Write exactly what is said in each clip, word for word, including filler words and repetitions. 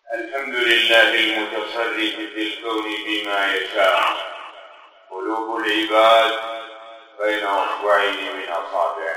الحمد لله المتصرف في الكون بما يشاء. قلوب العباد بين أصبعين من أصابعه.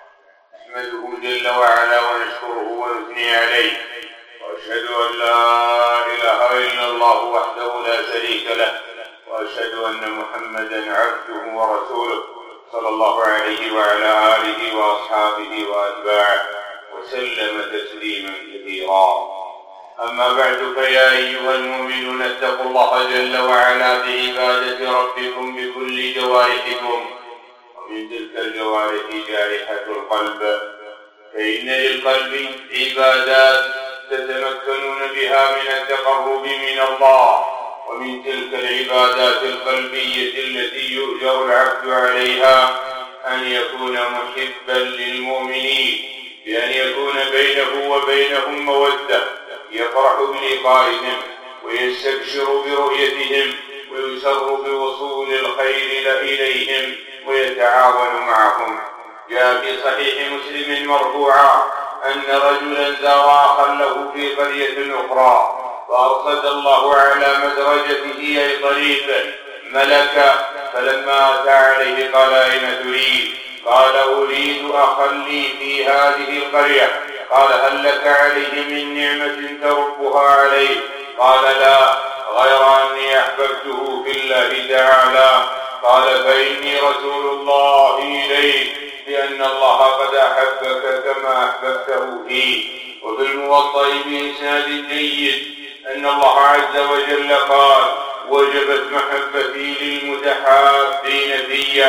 نحمده جل وعلا ونشكره ونثني عليه، وأشهد أن لا إله إلا الله وحده لا شريك له، وأشهد أن محمدا عبده ورسوله صلى الله عليه وعلى آله وأصحابه وأتباعه وسلم تسليما كثيرا. أما بعد، فيا أيها المؤمنون اتقوا الله جل وعلا بعبادة ربكم بكل جوارحكم، ومن تلك الجوارح جارحة القلب، فإن للقلب عبادات تتمكنون بها من التقرب من الله، ومن تلك العبادات القلبية التي يؤجر العبد عليها أن يكون محبا للمؤمنين، بأن يكون بينه وبينهم مودة، يفرح بلقائهم ويستبشر برؤيتهم ويسر بوصول الخير إليهم ويتعاون معهم. جاء في صحيح مسلم مرفوعا أن رجلا زار أخا له في قرية أخرى، فأرصد الله على مدرجته أي طريقه ملكا، فلما أتى عليه قال: أين تريد؟ قال: أريد أخا لي في هذه القرية. قال: هل لك عليه من نعمة تربها عليه؟ قال: لا، غير أني أحببته في الله تعالى. قال: فإني رسول الله إليك، لأن الله قد أحبك كما أحببته فيه. وفي الموطأ بإسناد جيد أن الله عز وجل قال: وجبت محبتي للمتحابين في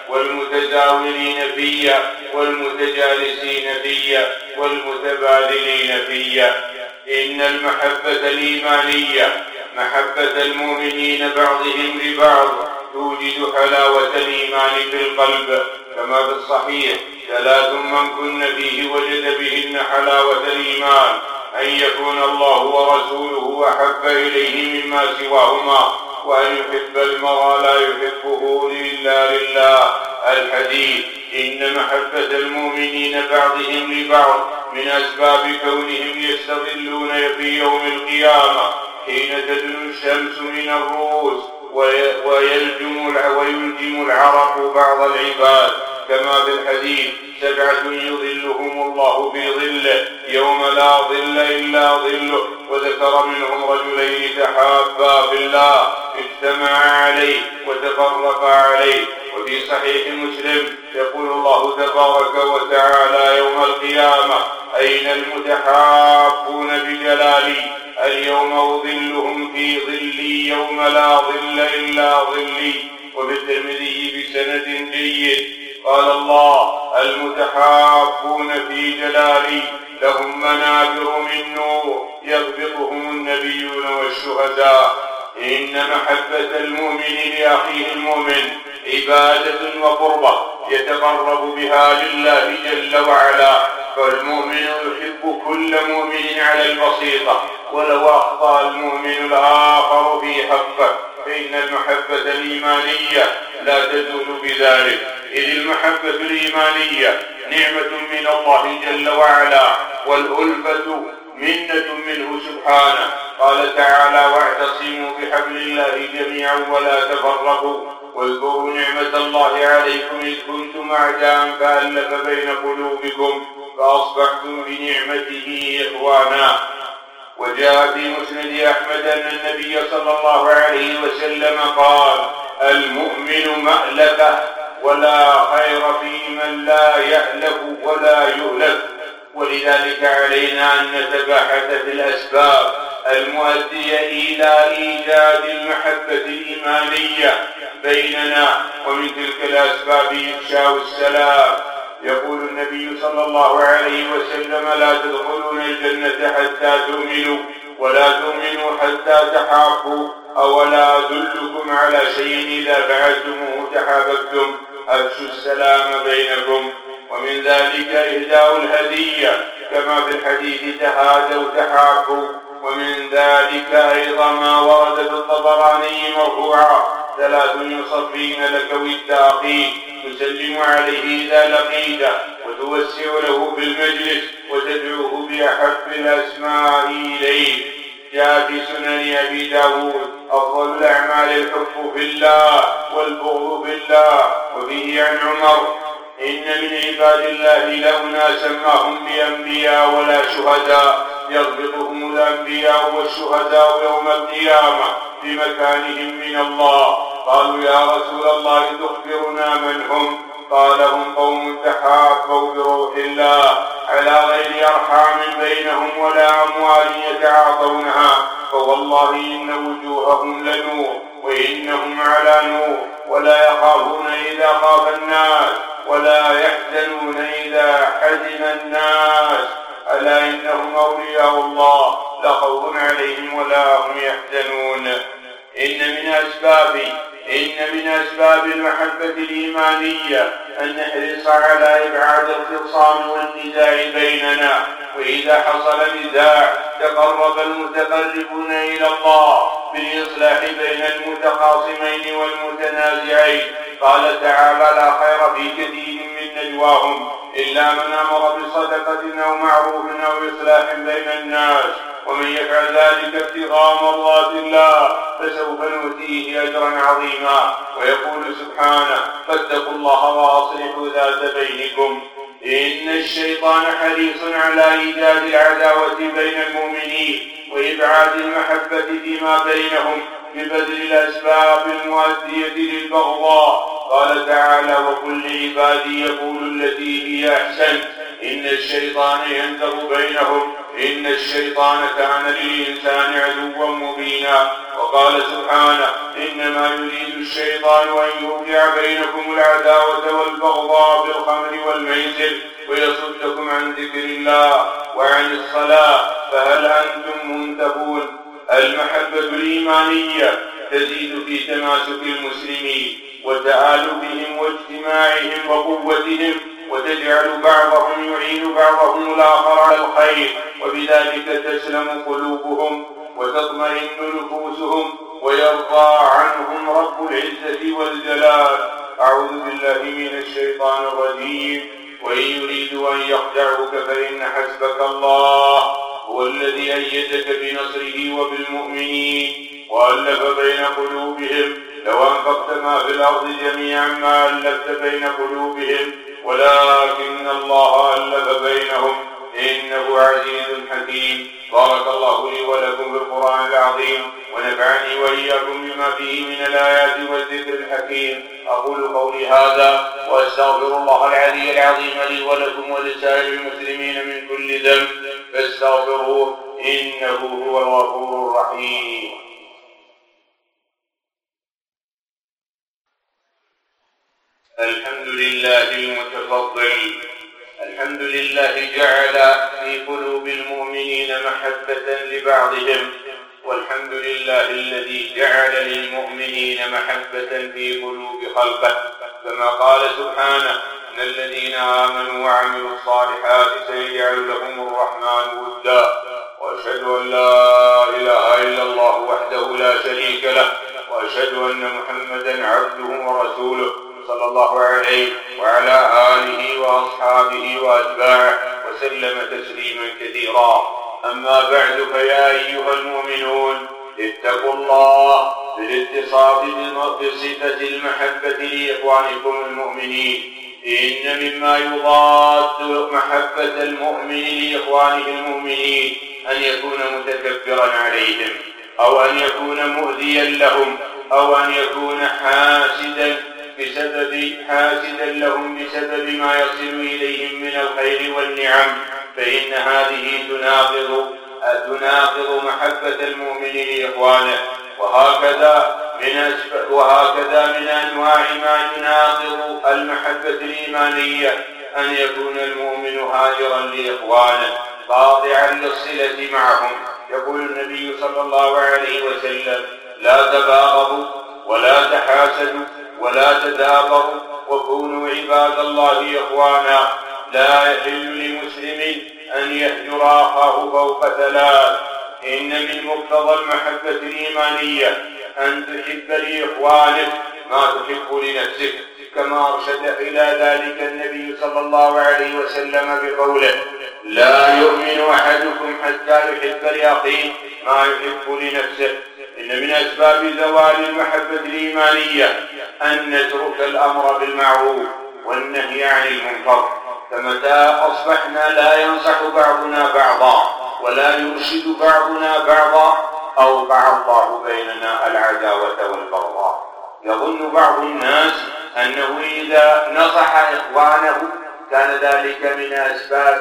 والمتزاورين في والمتجالسين في والمتبادلين في. إن المحبة الإيمانية محبة المؤمنين بعضهم لبعض توجد حلاوة الإيمان في القلب، كما في الصحيح: ثلاث من كن فيه وجد بهن حلاوة الإيمان: أن يكون الله ورسوله أحب إليه مما سواهما، وأن يحب المرء لا يحبه إلا لله. الحديث. إن محبة المؤمنين بعضهم لبعض من أسباب كونهم يستظلون في يوم القيامة حين تدنو الشمس من الرؤوس ويلجم ويلجم العرق بعض العباد، كما في الحديث: سبعة يظلهم الله في ظله يوم لا ظل إلا ظله. وذكر منهم رجلين تحابا في الله اجتمعا عليه وتفرقا عليه. وفي صحيح مسلم يقول الله تبارك وتعالى يوم القيامة: أين المتحابون بجلالي؟ اليوم أظلهم في ظلي يوم لا ظل إلا ظلي. وفي الترمذي بسند جيد قال الله: المتحابون في جلالي لهم منابر من نور يغبطهم النبيون والشهداء. إن محبة المؤمن لأخيه المؤمن عبادة وقربة يتقرب بها لله جل وعلا، فالمؤمن يحب كل مؤمن على البسيطة، ولو أخطأ المؤمن الآخر في حقه فإن المحبة الإيمانية لا تزول بذلك، إذ المحبة الإيمانية نعمة من الله جل وعلا، والألفة منة منه سبحانه. قال تعالى: واعتصموا بحبل الله جميعا ولا تفرقوا، واذكروا نعمة الله عليكم إذ كنتم أعداء فألف بين قلوبكم فأصبحتم بنعمته إخوانا. وجاء في مسند أحمد أن النبي صلى الله عليه وسلم قال: المؤمن مألفة، ولا خير في من لا يألف ولا يؤلف. ولذلك علينا أن نتباحث في الأسباب المؤدية إلى إيجاد المحبة الإيمانية بيننا، ومن تلك الأسباب إفشاء السلام. يقول النبي صلى الله عليه وسلم: لا تدخلون الجنة حتى تؤمنوا، ولا تؤمنوا حتى تحابوا، أولا أدلكم على شيء إذا فعلتموه تحاببتم؟ أفشوا السلام بينكم. ومن ذلك إهداء الهدية، كما في الحديث: تهادوا تحابوا. ومن ذلك أيضا ما ورد في الطبراني مرفوعا: ثلاث يصفين لك ود أخيك، تسلم عليه إذا لقيته، وتوسع له بالمجلس، وتدعوه بأحب الأسماء إليه. جاء في سنن أبي داود: أفضل الأعمال الحب في الله والبغض في الله. وفيه عن عمر: إن من عباد الله لأناسا ما هم بأنبياء ولا شهداء، يربطهم الأنبياء والشهداء يوم القيامة بمكانهم من الله. قالوا: يا رسول الله تخبرنا من هم؟ قال: هم قوم تحابوا بروح الله على غير أرحام بينهم ولا أموال يتعاطونها، فوالله إن وجوههم لنور وإنهم على نور، ولا يخافون إذا خاف الناس ولا يحزنون إذا حزن الناس، ألا إنهم أولياء الله لا خوف عليهم ولا هم يحزنون. إن من أسباب إن من أسباب المحبة الإيمانية أن نحرص على إبعاد الخصام والنزاع بيننا، وإذا حصل نزاع تقرب المتقربون إلى الله بالإصلاح بين المتخاصمين والمتنازعين. قال تعالى: لا خير في كثير من نجواهم إلا من أمر بصدقة أو معروف أو إصلاح بين الناس، ومن يفعل ذلك ابتغاء مرضات الله فسوف نؤتيه أجرا عظيما. ويقول سبحانه: فاتقوا الله وأصلحوا ذات بينكم. إن الشيطان حريص على إيجاد العداوة بين المؤمنين وإبعاد المحبة فيما بينهم ببذل الأسباب المؤدية للبغضاء. قال تعالى: وقل لعبادي يقولوا التي هي أحسن إن الشيطان ينزغ بينهم إن الشيطان كان للإنسان عدوا مبينا. وقال سبحانه: إنما يريد الشيطان أن يوقع بينكم العداوة والبغضاء في الخمر والميسر ويصدكم عن ذكر الله وعن الصلاة فهل أنتم منتهون. المحبة الإيمانية تزيد في تماسك المسلمين وتآلفهم واجتماعهم وقوتهم، وتجعل بعضهم يعين بعضهم الآخر على الخير، وبذلك تسلم قلوبهم وتطمئن نفوسهم ويرضى عنهم رب العزة والجلال. أعوذ بالله من الشيطان الرجيم. وإن يريدوا أن يخدعوك فإن حسبك الله هو الذي أيدك بنصره وبالمؤمنين وألف بين قلوبهم. لو أنفقت ما في الأرض جميعا ما ألفت بين قلوبهم ولكن الله ألف بينهم إنه عزيز حكيم. بارك الله لي ولكم بالقرآن العظيم، ونفعني وإياكم بما فيه من الآيات والذكر الحكيم. أقول قولي هذا وأستغفر الله العلي العظيم لي ولكم ولسائر المسلمين من كل ذنب فاستغفروه إنه هو الغفور الرحيم. الحمد لله المتفضل، الحمد لله جعل في قلوب المؤمنين محبة لبعضهم، والحمد لله الذي جعل للمؤمنين محبة في قلوب خلقه، كما قال سبحانه: إن الذين آمنوا وعملوا الصالحات سيجعل لهم الرحمن ودا. وأشهد أن لا إله إلا الله وحده لا شريك له، وأشهد أن محمدا عبده ورسوله صلى الله عليه وعلى آله وأصحابه وأتباعه وسلم تسليما كثيرا. أما بعد، فيا أيها المؤمنون اتقوا الله بالاتصاف بصفة المحبة لإخوانكم المؤمنين. إن مما يضاد محبة المؤمن لإخوانه المؤمنين أن يكون متكبرا عليهم، أو أن يكون مؤذيا لهم، أو أن يكون حاسدا بسبب حاسدا لهم بسبب ما يصل إليهم من الخير والنعم، فإن هذه تناقض تناقض محبة المؤمن لإخوانه. وهكذا من وهكذا من أنواع ما يناقض المحبة الإيمانية أن يكون المؤمن هاجرا لإخوانه قاطعا للصلة معهم. يقول النبي صلى الله عليه وسلم: لا تباغضوا ولا تحاسدوا ولا تدابروا وكونوا عباد الله إخوانا. لا يحل لمسلم أن يهجر أخاه فوق ثلاث. إن من مقتضى المحبة الإيمانية أن تحب لإخوانك ما تحب لنفسك، كما أرشد إلى ذلك النبي صلى الله عليه وسلم بقوله: لا يؤمن أحدكم حتى يحب لأخيه ما يحب لنفسه. إن من أسباب زوال المحبة الإيمانية أن نترك الأمر بالمعروف والنهي عن المنكر، فمتى أصبحنا لا ينصح بعضنا بعضا ولا يرشد بعضنا بعضا أوقع الله بيننا العداوة والبغضاء. يظن بعض الناس أنه إذا نصح إخوانه كان ذلك من أسباب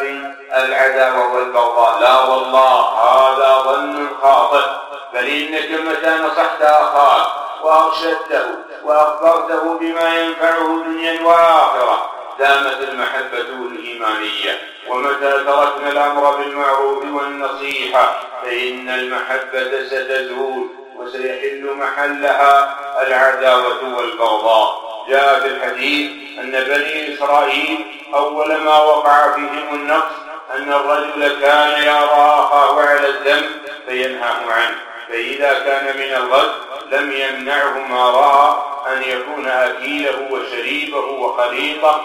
العداوة والبغضاء. لا والله، هذا ظن خاطئ، بل إنك متى نصحت أخاك وأرشدته وأخبرته بما ينفعه دنيا وآخرة دامت المحبة الإيمانية. ومتى تركنا الأمر بالمعروف والنصيحة فإن المحبة ستزول وسيحل محلها العداوة والبغضاء. جاء في الحديث أن بني إسرائيل أول ما وقع فيهم النقص أن الرجل كان يرى أخاه على الذنب فينهاه عنه، فإذا كان من الغد لم يمنعه ما رأى أن يكون أكيله وشريبه وخليطه،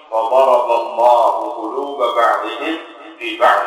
فضرب الله قلوب بعضهم في بعض.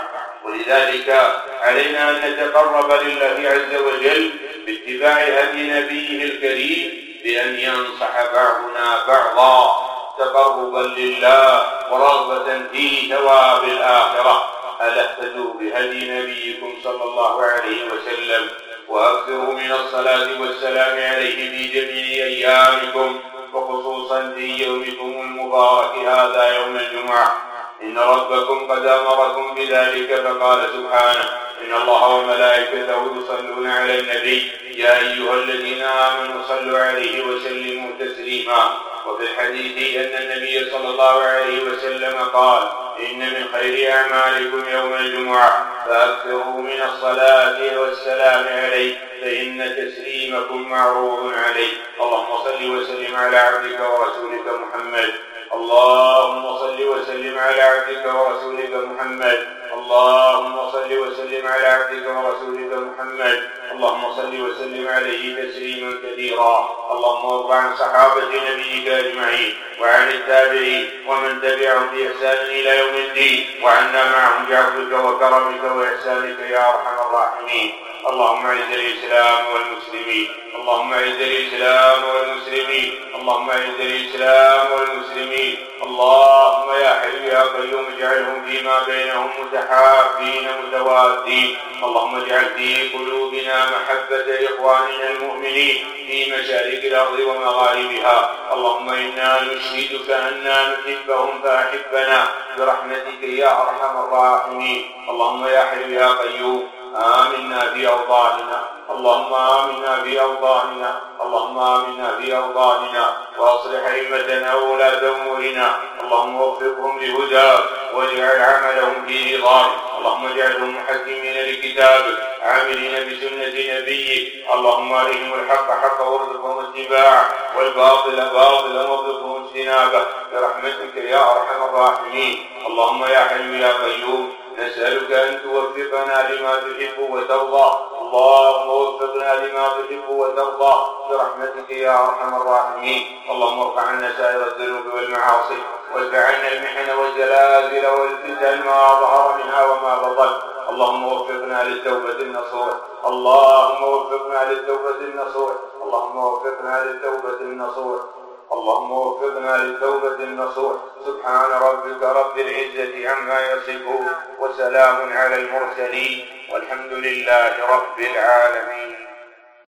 ولذلك علينا أن نتقرب لله عز وجل باتباع هدي نبيه الكريم بأن ينصح بعضنا بعضا تقربا لله ورغبة في ثواب الآخرة. ألا اهتدوا بهدي نبيكم صلى الله عليه وسلم وأكثروا من الصلاة والسلام عليه في جميع أيامكم وخصوصا في يومكم المبارك هذا يوم الجمعة. إن ربكم قد أمركم بذلك فقال سبحانه: إن الله وملائكته يصلون على النبي يا أيها الذين آمنوا صلوا عليه وسلموا تسليما. وفي الحديث أن النبي صلى الله عليه وسلم قال: إن من خير أعمالكم يوم الجمعة فأكثروا من الصلاة والسلام عليه فإن تسليمكم معروف عليه. اللهم صل وسلم على عبدك ورسولك محمد. اللهم صل وسلم على عبدك ورسولك محمد. اللهم صل وسلم على عبدك ورسولك محمد. اللهم صل وسلم عليه تسليما كثيرا. اللهم وارض عن صحابة نبيك أجمعين وعن التابعين ومن تبعهم بإحسان إلى يوم الدين، وعنا معهم بعفوك وكرمك وإحسانك يا أرحم الراحمين. اللهم اعز الإسلام والمسلمين. اللهم اعز الإسلام والمسلمين. اللهم اعز الإسلام والمسلمين. اللهم يا حي يا قيوم اجعلهم فيما بينهم متحابين متوادين. اللهم اجعل في قلوبنا محبة إخواننا المؤمنين في مشارق الأرض ومغاربها. اللهم إنا نشهدك أننا نحبهم فأحبنا برحمتك يا أرحم الراحمين. اللهم يا حي يا قيوم آمنا في أوطاننا. اللهم آمنا في أوطاننا. اللهم آمنا في أوطاننا وأصلح أئمتنا وولاة أمورنا. اللهم وفقهم لهداك واجعل عملهم في رضاك. اللهم اجعلهم محكمين لكتابك عاملين بسنة نبيك. اللهم أرهم الحق حقا وارزقهم اتباعه والباطل باطلا وارزقهم اجتنابه برحمتك يا أرحم الراحمين. اللهم يا حي يا قيوم نسألك أن توفقنا لما تحب وترضى. اللهم وفقنا لما تحب وترضى برحمتك يا أرحم الراحمين. اللهم ارفع عنا سائر الذنوب والمعاصي وادفع عنا المحن والزلازل والفتن ما ظهر منها وما بطن. اللهم وفقنا للتوبة النصوح. اللهم وفقنا للتوبة النصوح. اللهم وفقنا للتوبة النصوح. اللهم وفقنا للتوبة النصوح. سبحان ربك رب العزة عما يصفون وسلام على المرسلين والحمد لله رب العالمين.